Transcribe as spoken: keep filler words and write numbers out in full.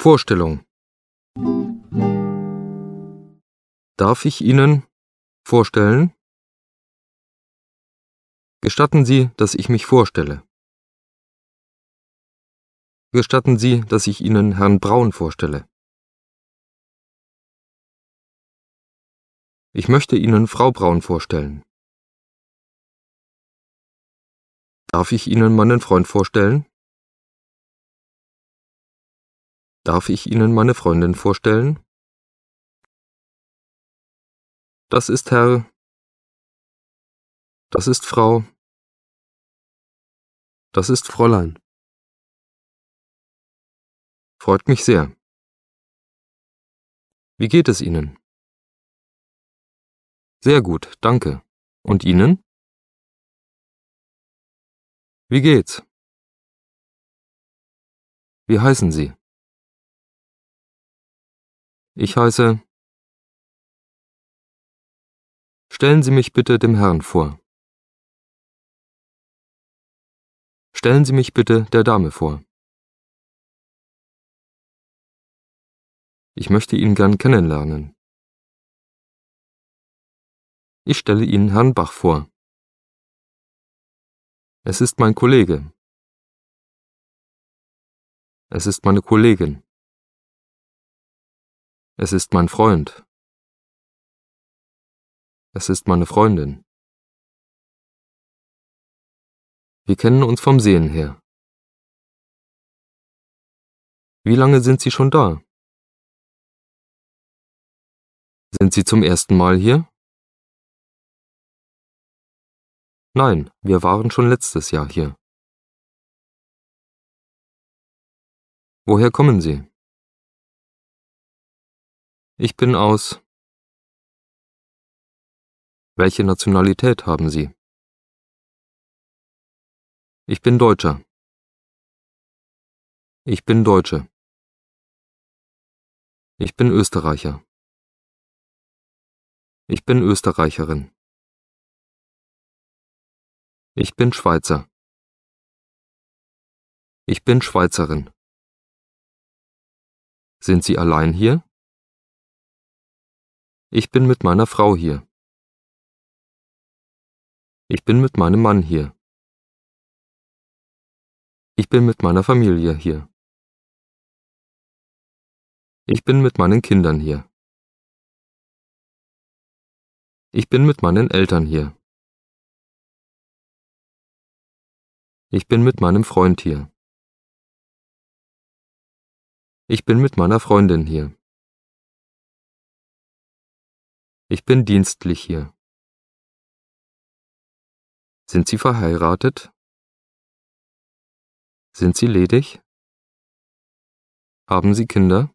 Vorstellung. Darf ich Ihnen vorstellen? Gestatten Sie, dass ich mich vorstelle. Gestatten Sie, dass ich Ihnen Herrn Braun vorstelle. Ich möchte Ihnen Frau Braun vorstellen. Darf ich Ihnen meinen Freund vorstellen? Darf ich Ihnen meine Freundin vorstellen? Das ist Herr. Das ist Frau. Das ist Fräulein. Freut mich sehr. Wie geht es Ihnen? Sehr gut, danke. Und Ihnen? Wie geht's? Wie heißen Sie? Ich heiße. Stellen Sie mich bitte dem Herrn vor. Stellen Sie mich bitte der Dame vor. Ich möchte ihn gern kennenlernen. Ich stelle Ihnen Herrn Bach vor. Es ist mein Kollege. Es ist meine Kollegin. Es ist mein Freund. Es ist meine Freundin. Wir kennen uns vom Sehen her. Wie lange sind Sie schon da? Sind Sie zum ersten Mal hier? Nein, wir waren schon letztes Jahr hier. Woher kommen Sie? Ich bin aus. Welche Nationalität haben Sie? Ich bin Deutscher. Ich bin Deutsche. Ich bin Österreicher. Ich bin Österreicherin. Ich bin Schweizer. Ich bin Schweizerin. Sind Sie allein hier? Ich bin mit meiner Frau hier. Ich bin mit meinem Mann hier. Ich bin mit meiner Familie hier. Ich bin mit meinen Kindern hier. Ich bin mit meinen Eltern hier. Ich bin mit meinem Freund hier. Ich bin mit meiner Freundin hier. Ich bin dienstlich hier. Sind Sie verheiratet? Sind Sie ledig? Haben Sie Kinder?